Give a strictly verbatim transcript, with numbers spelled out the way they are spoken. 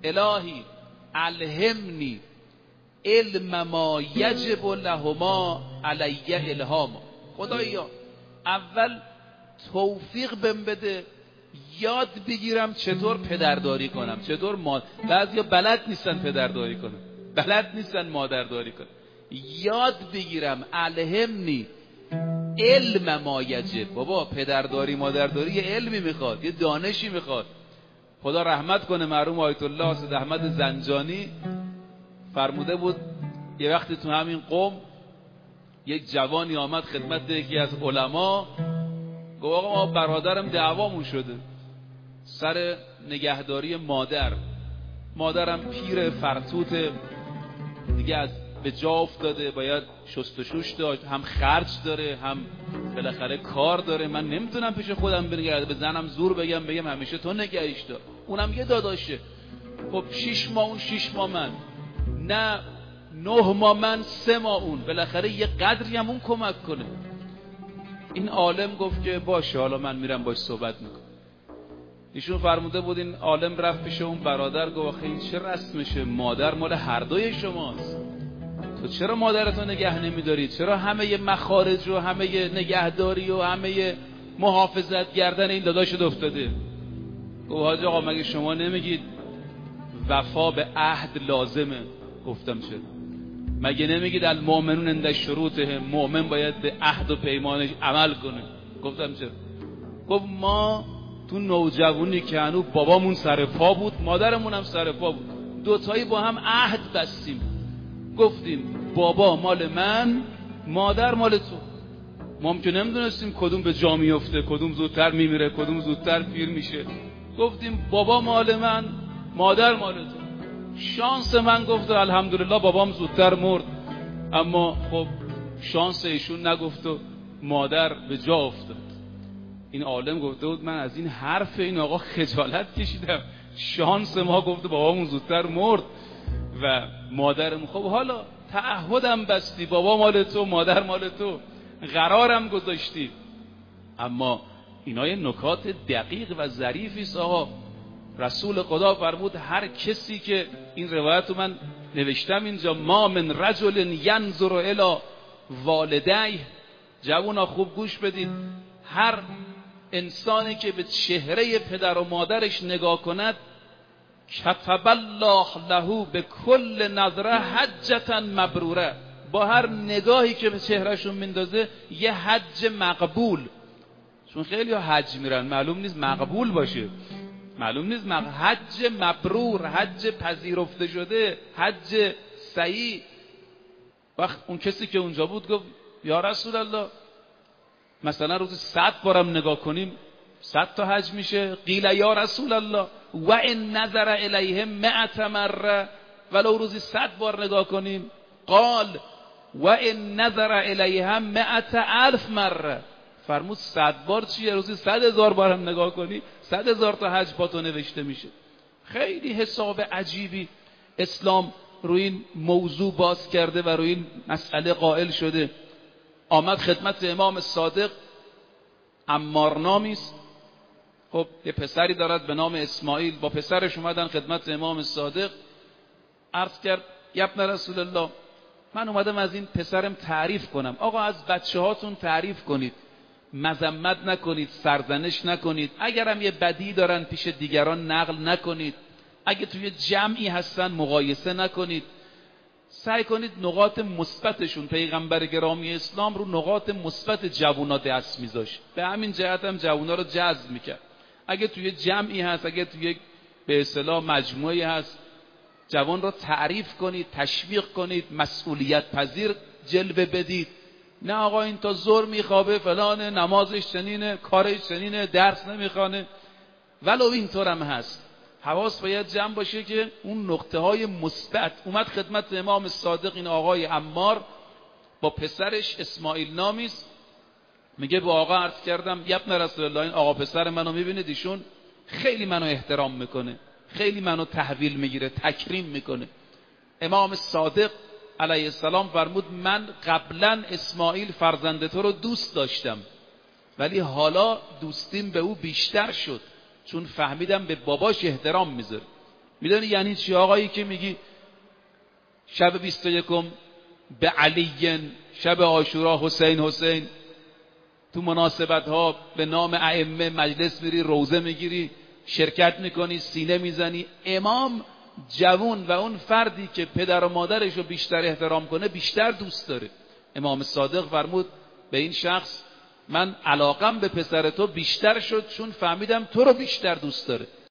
الهی الهمنی علم ما یجب لهما علی الهاما. خدایا اول توفیق بهم بده یاد بگیرم چطور پدرداری کنم، چطور مادر. بعضیا بلد نیستن پدرداری کنن، بلد نیستن مادرداری کنن. یاد بگیرم الهمنی علم ما یجب. بابا پدرداری مادرداری یه علمی میخواد، یه دانشی میخواد. خدا رحمت کنه مرحوم آیت الله سید احمد زنجانی فرموده بود یه وقتی تو همین قم یک جوانی آمد خدمت یکی از علما، گفت آقا ما برادرم دعوامون شده سر نگهداری مادر، مادرم پیر فرتوت دیگه از به جا افتاده، باید شست و شوش داشت، هم خرج داره هم بالاخره کار داره، من نمیتونم پیش خودم بنگرده به زنم زور بگم بگم همیشه تو نگهش دار، اونم یه داداشه. خب شیش ماه اون شیش ماه من، نه نه ماه من سه ماه اون، بالاخره یه قدری هم اون کمک کنه. این عالم گفت که باشه حالا من میرم باش صحبت میکنم. ایشون فرموده بود این عالم رفت پیش اون برادر گفت این چه رسمشه، مادر مال هر دوی شماست، تو چرا مادرتو نگه نمیداری؟ چرا همه مخارج و همه نگهداری و همه محافظت گردن این داداشت افتاده؟ گفت حاج آقا مگه شما نمیگید وفا به عهد لازمه؟ گفتم چرا؟ مگه نمیگید المؤمنون عند شروطهم، مؤمن باید به عهد و پیمانش عمل کنه؟ گفتم چرا؟ گفت ما تو نوجوانی که هنوز بابامون سر پا بود مادرمون هم سر پا بود، دوتایی با هم عهد بستیم، گفتیم بابا مال من مادر مال تو. ما هم که نمیدونستیم کدوم به جا میفته، کدوم زودتر میمیره، کدوم زودتر پیر میشه. گفتیم بابا مال من مادر مال تو. شانس من گفت الحمدلله بابام زودتر مرد، اما خب شانس ایشون نگفت و مادر به جا افتاد. این عالم گفته بود من از این حرف این آقا خجالت کشیدم، شانس ما گفت بابامون زودتر مرد و مادرم. خب حالا تعهدم بستی، بابا مال تو مادر مال تو، قرارم گذاشتی. اما اینا یه نکات دقیق و ظریفی است آقا. رسول خدا فرمود هر کسی که این روایت رو من نوشتم اینجا، ما من رجل ینظر الی والدیه، جوونا خوب گوش بدید، هر انسانی که به چهره پدر و مادرش نگاه کند کتب الله له به کل نظره حجتا مبروره، با هر نگاهی که به چهرهشون میندازه یه حج مقبول. چون خیلی ها حج میرن معلوم نیست مقبول باشه، معلوم نیست مق... حج مبرور، حج پذیرفته شده، حج صحیح. وقت اون کسی که اونجا بود گفت یا رسول الله مثلا روزی صد بارم نگاه کنیم صد تا حج میشه؟ قیل یا رسول الله و ان نظر الیهم مئت مره، ولو روزی صد بار نگاه کنیم؟ قال و ان نظر الیهم مئت الف مره. فرمود صد بار چیه؟ روزی صد هزار بارم نگاه کنی صد هزار تا حج با تو نوشته میشه. خیلی حساب عجیبی اسلام روی این موضوع باز کرده و روی این مسئله قائل شده. آمد خدمت امام صادق، عمار نامی است. خب یه پسری دارد به نام اسماعیل، با پسرش اومدن خدمت امام صادق، عرض کرد ابن رسول الله من اومدم از این پسرم تعریف کنم. آقا از بچه هاتون تعریف کنید، مذمت نکنید، سرزنش نکنید، اگرم یه بدی دارن پیش دیگران نقل نکنید، اگه توی جمعی هستن مقایسه نکنید، سعی کنید نقاط مثبتشون. پیغمبر گرامی اسلام رو نقاط مثبت جوونا دست میذاشت، به همین جهت هم جوونا رو جذب میکرد. اگه توی جمعی هست، اگه توی به اصطلاح مجموعی هست، جوان رو تعریف کنید، تشویق کنید، مسئولیت پذیر جلوه بدید. نه آقا این تا ظهر میخوابه، فلانه، نمازش چنینه، کارش چنینه، درس نمیخوانه. ولو اینطور هم هست، حواس باید جمع باشه که اون نقطه های مثبت. اومد خدمت امام صادق این آقای عمار با پسرش اسماعیل نامیست، میگه با آقا عرض کردم ابن رسول الله این آقا پسر منو میبینید، ایشون خیلی منو احترام میکنه، خیلی منو تحویل میگیره، تکریم میکنه. امام صادق علیه السلام فرمود من قبلا اسماعیل فرزند تو رو دوست داشتم، ولی حالا دوستیم به او بیشتر شد چون فهمیدم به باباش احترام میذاره. میدونی یعنی چی آقایی که میگی شب بیست و یکم به علی، شب عاشورا حسین حسین، تو مناسبت ها به نام ائمه مجلس میری، روزه میگیری، شرکت میکنی، سینه میزنی. امام جوون و اون فردی که پدر و مادرش رو بیشتر احترام کنه بیشتر دوست داره. امام صادق فرمود به این شخص من علاقم به پسر تو بیشتر شد چون فهمیدم تو رو بیشتر دوست داره.